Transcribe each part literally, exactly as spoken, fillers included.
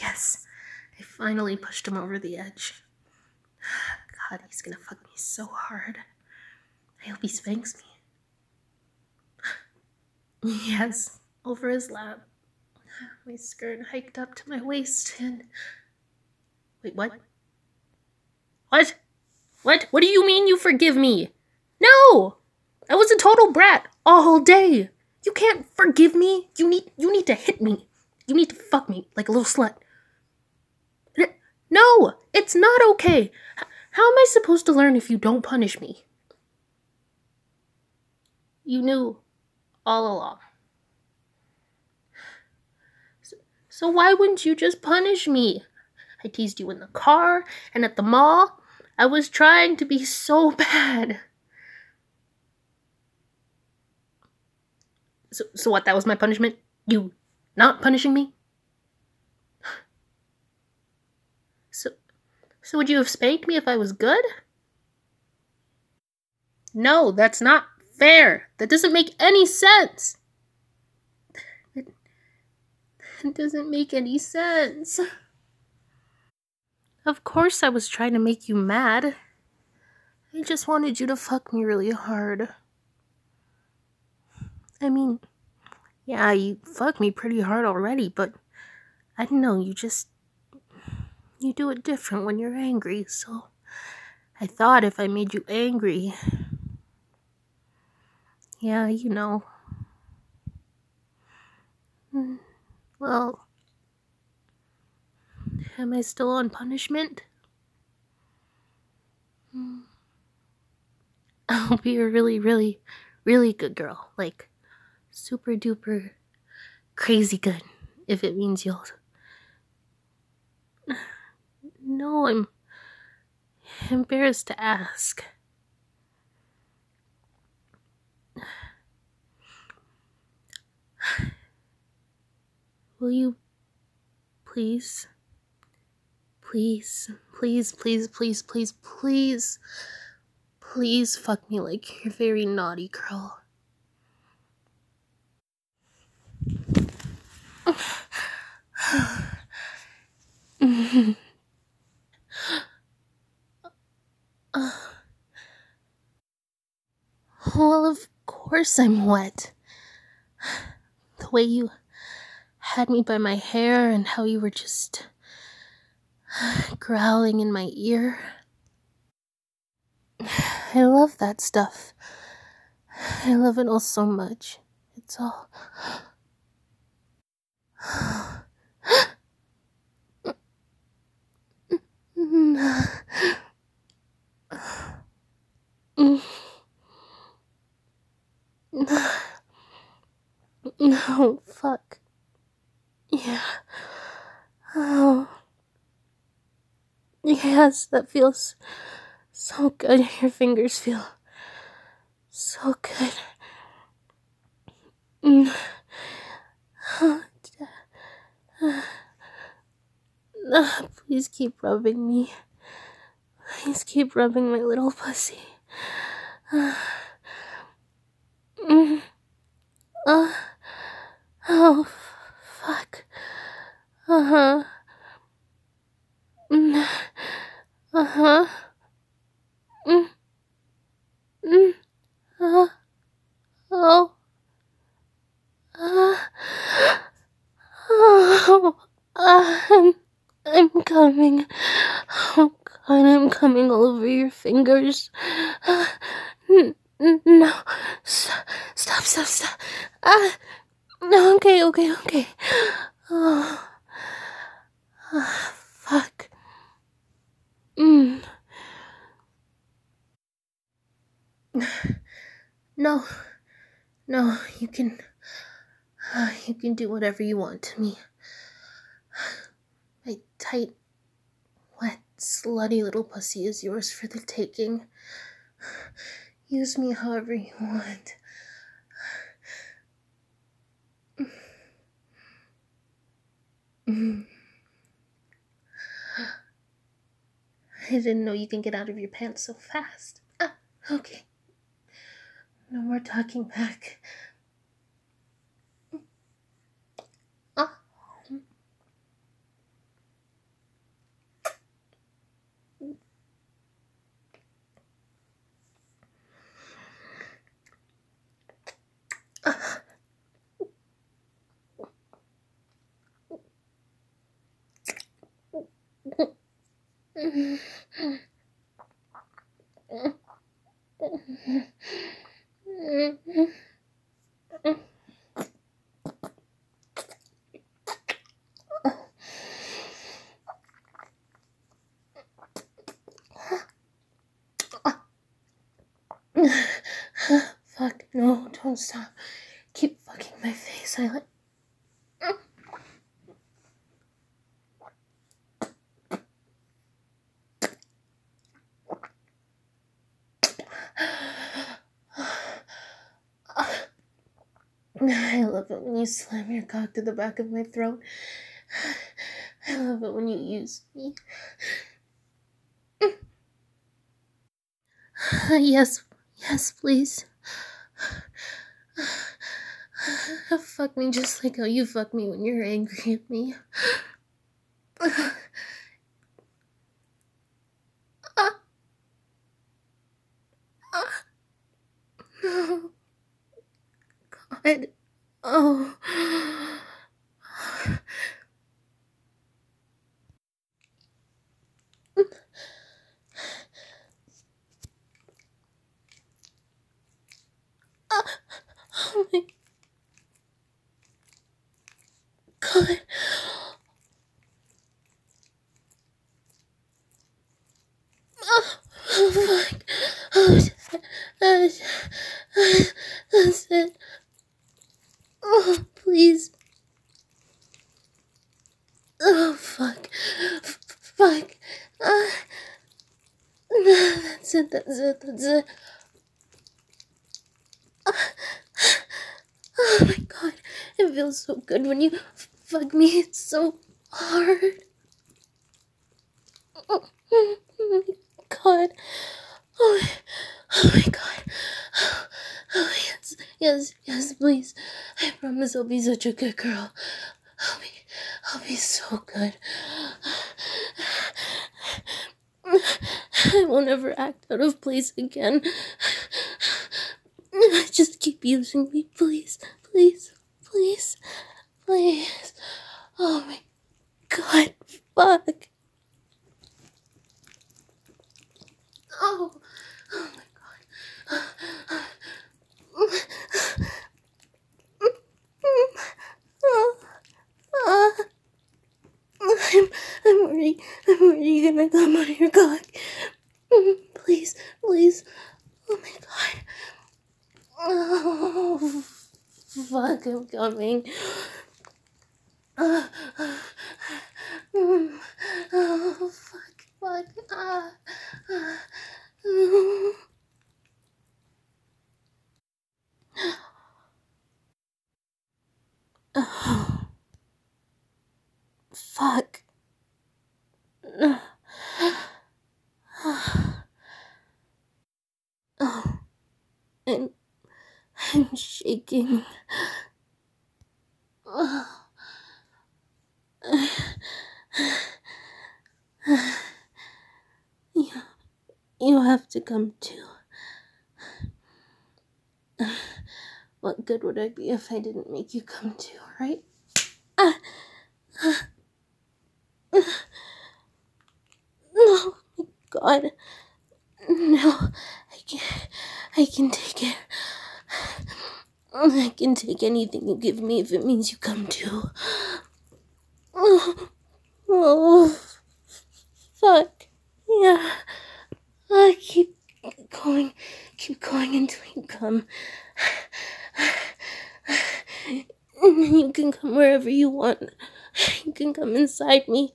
Yes, I finally pushed him over the edge. God, he's gonna fuck me so hard. I hope he spanks me. Yes, over his lap. My skirt hiked up to my waist and... Wait, what? What? What? What do you mean you forgive me? No! I was a total brat all day. You can't forgive me. You need you need to hit me. You need to fuck me like a little slut. No, it's not okay. H- how am I supposed to learn if you don't punish me? You knew all along. So, so why wouldn't you just punish me? I teased you in the car and at the mall. I was trying to be so bad. So, so what, that was my punishment? You not punishing me? So, so would you have spanked me if I was good? No, that's not fair. That doesn't make any sense. It, it doesn't make any sense. Of course I was trying to make you mad. I just wanted you to fuck me really hard. I mean, yeah, you fucked me pretty hard already, but I don't know, you just... You do it different when you're angry, so... I thought if I made you angry... Yeah, you know. Well... Am I still on punishment? I'll be a really, really, really good girl. Like, super duper crazy good, if it means you'll... No, I'm embarrassed to ask. Will you please, please, please, please, please, please, please, please fuck me like you're very naughty girl? Well, of course I'm wet. The way you had me by my hair and how you were just growling in my ear. I love that stuff. I love it all so much. It's all... No, fuck. Yeah. Oh. Yes, that feels so good. Your fingers feel so good. Mm. Uh, please keep rubbing me. Please keep rubbing my little pussy. Uh, mm, uh, oh, fuck. Uh-huh. Mm, uh-huh. Mm, mm, uh, oh. Uh, oh. Uh, I'm, I'm coming. Oh, God, I'm coming all over your fingers. Uh, n- n- no. Stop, stop, stop, stop. Ah. No, okay, okay, okay. Oh, oh fuck. Mm. No, no, you can, uh, you can do whatever you want to me. My tight, wet, slutty little pussy is yours for the taking. Use me however you want. Mm. I didn't know you can get out of your pants so fast. Ah, okay. No more talking back. Ah. Fuck, no, don't stop. Keep fucking my face. I like. I love it when you slam your cock to the back of my throat. I love it when you use me. Yes, yes, please. Fuck me just like how you fuck me when you're angry at me. No. God. Oh. Oh my God. Oh, oh fuck. Oh, that's, that's it. Oh, please. Oh, fuck. F- fuck. Uh, no, that's it, that's it, that's it. Uh, oh my God. It feels so good when you f- fuck me. It's so hard. Oh my God. Oh, oh my God. Oh, yes, yes, yes, please. I promise I'll be such a good girl. I'll be, I'll be so good. I won't ever act out of place again. Just keep using me, please, please, please, please. Oh my God, fuck. Oh, oh my God. I'm, I'm already, I'm already gonna come on your cock. Please, please. Oh my God. Oh, fuck, I'm coming. Oh, oh fuck, fuck. Ah, ah, oh. Oh, fuck. Oh, I'm, I'm shaking. Oh. You, you have to come too. What good would I be if I didn't make you come too, right? Ah, ah, ah. No, my God. No, I can I can take it. I can take anything you give me if it means you come too. Oh, oh fuck. Yeah. I keep going, keep going until you come. You can come wherever you want. You can come inside me,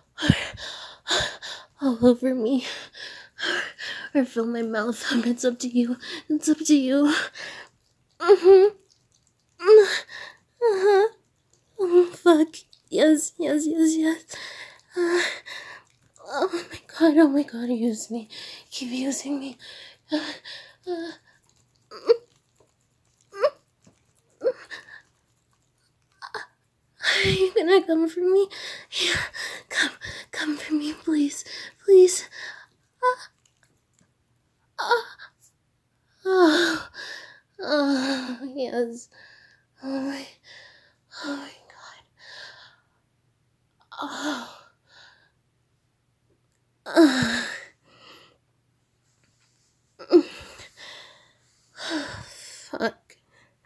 all over me, or fill my mouth. It's up to you. It's up to you. Mm-hmm. Uh-huh. Oh, fuck. Yes, yes, yes, yes. Uh, oh my God, oh my God, use me. Keep using me. Uh, uh, are you gonna come for me? Yeah, come, come for me, please, please. Ah, ah, oh, oh, yes. Oh my, oh my God. Oh, Uh, fuck.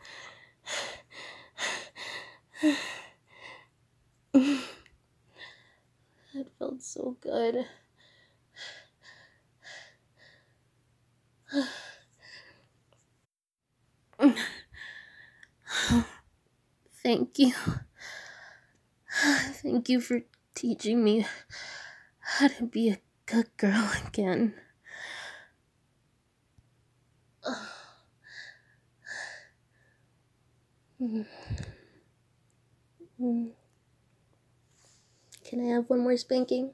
That felt so good. Thank you. Thank you for teaching me how to be a good girl again. Can I have one more spanking?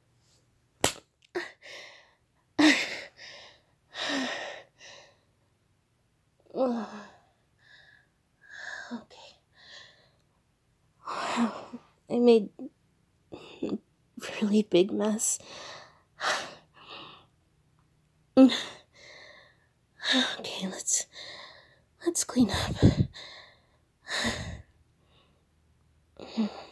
Okay. I made a really big mess. Okay, let's let's clean up.